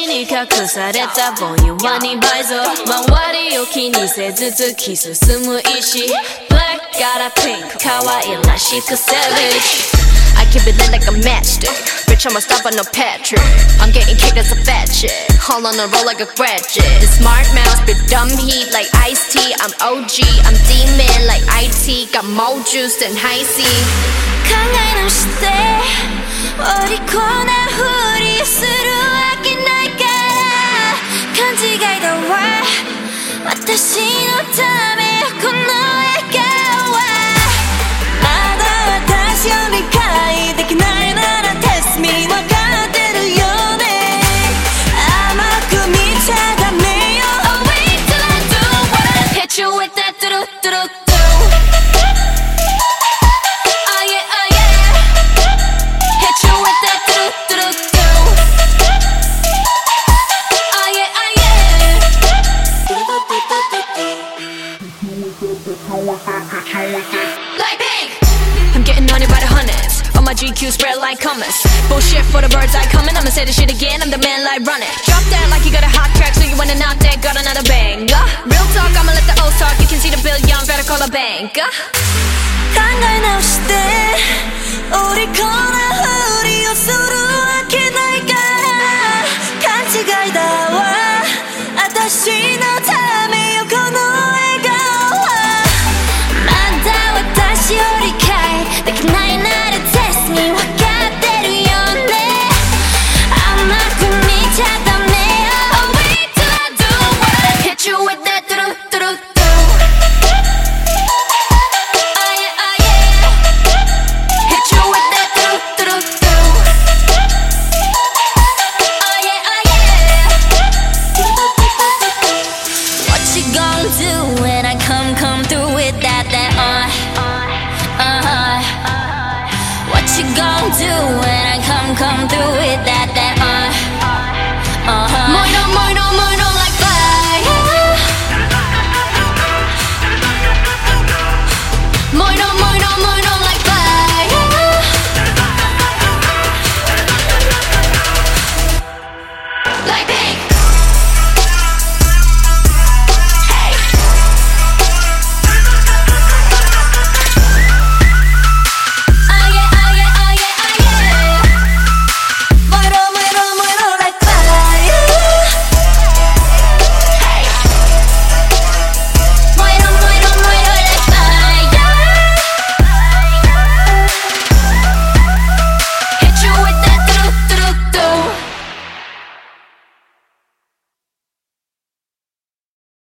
に隠されたぼん弱に倍増周りを気にせず突き進む意志 Black got a pink 可愛らしく savage I keep it lit like a matchstick Bitch I'ma stop on no Patrick I'm getting kicked as a fat chick All on a roll like a graduate Smart mouse spit dumb heat like iced tea I'm OG I'm demon like IT Got more juice than high C 考え直してお利口なふりをするわけないから勘違いだわ私のためよこの笑顔はまだ私を理解できないなら Test me 分かってるよね甘く見ちゃダメよ Oh wait till I do what I hit you with that do do do do Like pink I'm getting on it by the hundreds All my GQ spread like hummus Bullshit for the birds I coming I'ma say this shit again I'm the man like run it Drop that like you got a hot track So you wanna knock that Got another bang Real talk I'ma let the O's talk You can see the bill young Better call a bank考え直してお利口なふりをするわけないから勘違いだわ私のためよこの笑顔はまだ私を理解できないなら Test me 分かってるよね甘く見ちゃダメよ Oh wait till I do what I hit you with that do do do do Oh yeah oh yeah Hit you with that do do do do Oh yeah oh yeah What you gonna do when I come through with that What you gonna do when I come through with that